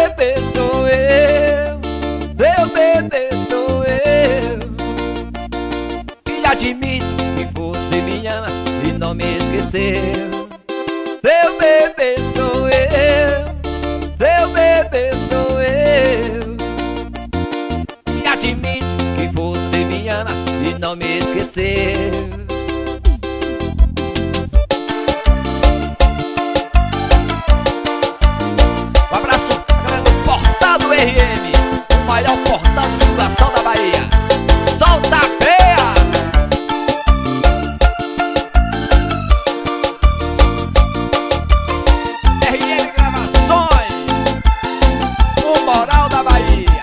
bebê sou eu, seu bebê sou eu. E admito que você me ama e não me esqueceu. Seu bebê sou eu, seu bebê sou eu. E admito que você me ama e não me esqueceu. Um abraço pra galera do Portal do RM, o maior portal de divulgação da Bahia. Solta a feia! RM Gravações, o moral da Bahia.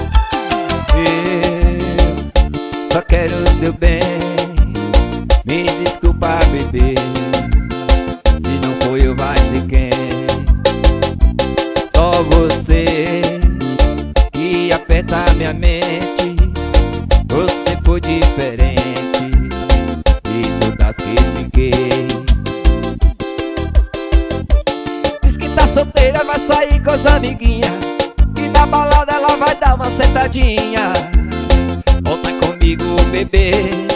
Eu só quero o seu bem, me desculpa, bebê, se não foi eu vai ser quem. Só você que aperta minha mente, você foi diferente de todas que fiquei. Diz que tá solteira, vai sair com as amiguinhas, e na balada ela vai dar uma sentadinha. Volta comigo, bebê,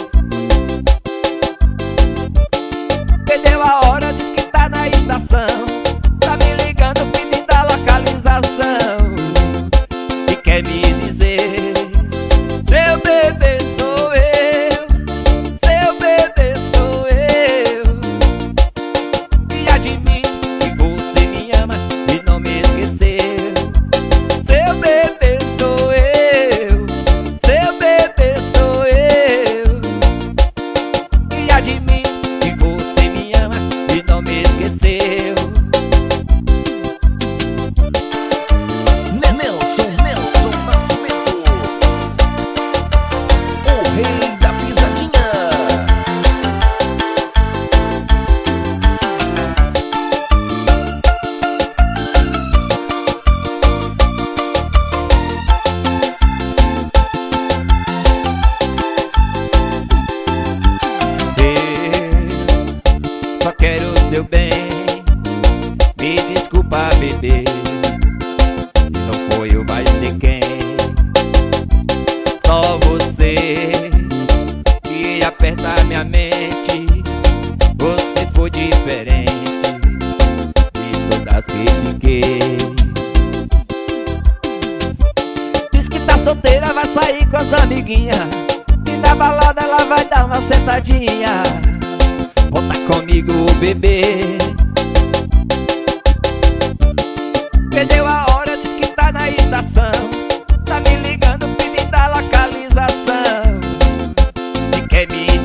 perdeu a hora, diz que tá na estação, tá me ligando pedindo a localização e quer me dizer: seu bebê sou eu, seu bebê sou eu. E admito que você me ama e não me esqueceu. Seu bebê sou eu, seu bebê sou eu. E admito que você me ama e não me esqueceu. Nelson Nascimento, o rei da pisadinha. Eu só quero o seu bem, me desculpa, bebê, se não foi eu vai ser quem. Só você que aperta minha mente, você foi diferente de todas que fiquei. Diz que tá solteira, vai sair com as amiguinhas, e na balada ela vai dar uma sentadinha. Volta comigo, bebê, perdeu a hora, diz que tá na estação, tá me ligando pedindo a localização e quer me